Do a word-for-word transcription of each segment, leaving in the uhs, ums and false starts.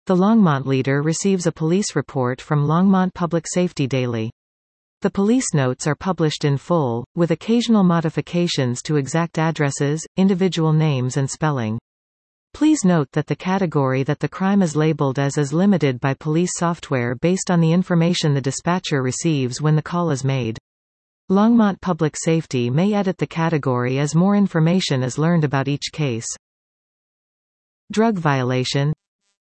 The Longmont leader receives a police report from Longmont Public Safety Daily. The police notes are published in full, with occasional modifications to exact addresses, individual names and spelling. Please note that the category that the crime is labeled as is limited by police software based on the information the dispatcher receives when the call is made. Longmont Public Safety may edit the category as more information is learned about each case. Drug violation.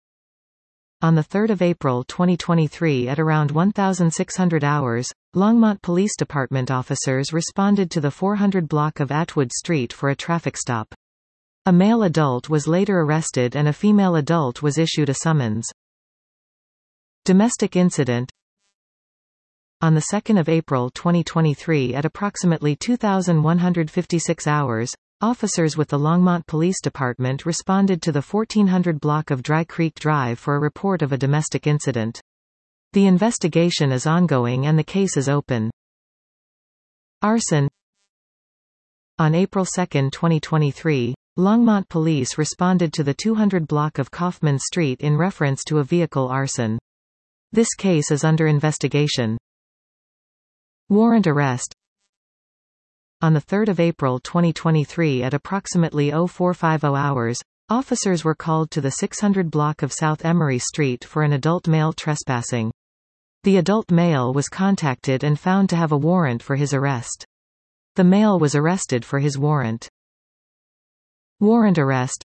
On the third of April twenty twenty-three at around sixteen hundred hours, Longmont Police Department officers responded to the four hundred block of Atwood Street for a traffic stop. A male adult was later arrested and a female adult was issued a summons. Domestic incident. On the second of April twenty twenty-three at approximately two thousand one hundred fifty-six hours, officers with the Longmont Police Department responded to the fourteen hundred block of Dry Creek Drive for a report of a domestic incident. The investigation is ongoing and the case is open. Arson. On April second twenty twenty-three, Longmont Police responded to the two hundred block of Kaufman Street in reference to a vehicle arson. This case is under investigation. Warrant arrest. On the third of April twenty twenty-three at approximately oh four fifty hours, officers were called to the six hundred block of South Emery Street for an adult male trespassing. The adult male was contacted and found to have a warrant for his arrest. The male was arrested for his warrant. Warrant arrest.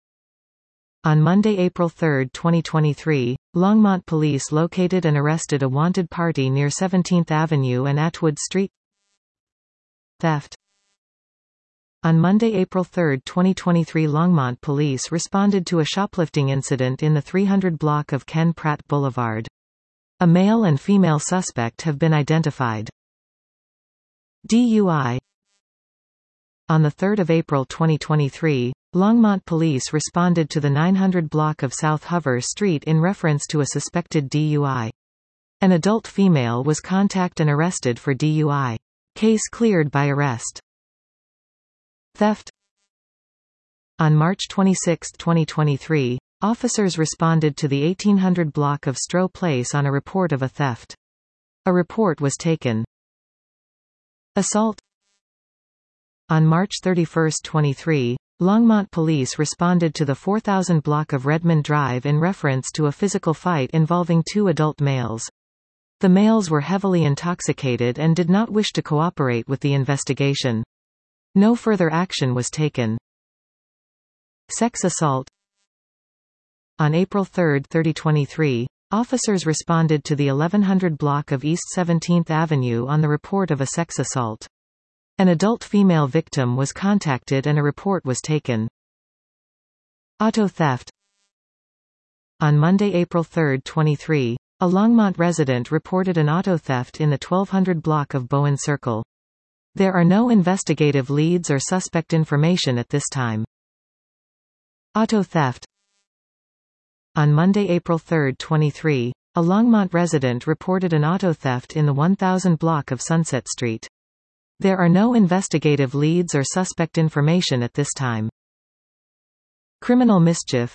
On Monday, April third twenty twenty-three, Longmont Police located and arrested a wanted party near seventeenth Avenue and Atwood Street. Theft. On Monday, April third twenty twenty-three, Longmont Police responded to a shoplifting incident in the three hundred block of Ken Pratt Boulevard. A male and female suspect have been identified. D U I. On the third of April twenty twenty-three, Longmont Police responded to the nine hundred block of South Hover Street in reference to a suspected D U I. An adult female was contacted and arrested for D U I. Case cleared by arrest. Theft. On March twenty-sixth twenty twenty-three, officers responded to the eighteen hundred block of Stroh Place on a report of a theft. A report was taken. Assault. On March thirty-first twenty-three, Longmont Police responded to the four thousand block of Redmond Drive in reference to a physical fight involving two adult males. The males were heavily intoxicated and did not wish to cooperate with the investigation. No further action was taken. Sex assault. On April third twenty twenty-three, officers responded to the eleven hundred block of East seventeenth Avenue on the report of a sex assault. An adult female victim was contacted and a report was taken. Auto theft. On Monday, April third twenty-three, a Longmont resident reported an auto theft in the twelve hundred block of Bowen Circle. There are no investigative leads or suspect information at this time. Auto theft. On Monday, April third twenty-three, a Longmont resident reported an auto theft in the one thousand block of Sunset Street. There are no investigative leads or suspect information at this time. Criminal mischief.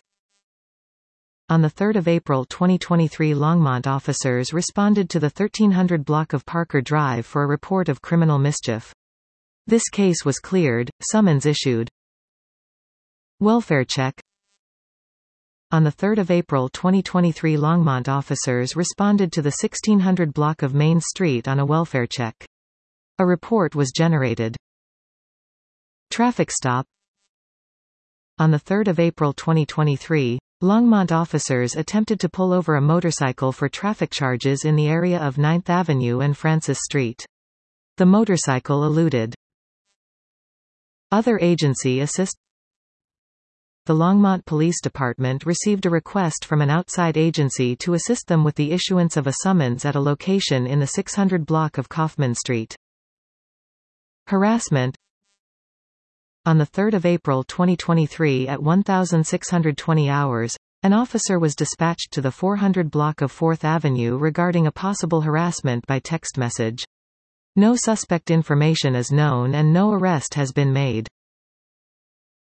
On the third of April twenty twenty-three, Longmont officers responded to the thirteen hundred block of Parker Drive for a report of criminal mischief. This case was cleared, summons issued. Welfare check. On the third of April twenty twenty-three, Longmont officers responded to the sixteen hundred block of Main Street on a welfare check. A report was generated. Traffic stop. On the third of April twenty twenty-three, Longmont officers attempted to pull over a motorcycle for traffic charges in the area of ninth Avenue and Francis Street. The motorcycle eluded. Other agency assist. The Longmont Police Department received a request from an outside agency to assist them with the issuance of a summons at a location in the six hundred block of Kaufman Street. Harassment. On the third of April twenty twenty-three at sixteen twenty hours, an officer was dispatched to the four hundred block of fourth Avenue regarding a possible harassment by text message. No suspect information is known and no arrest has been made.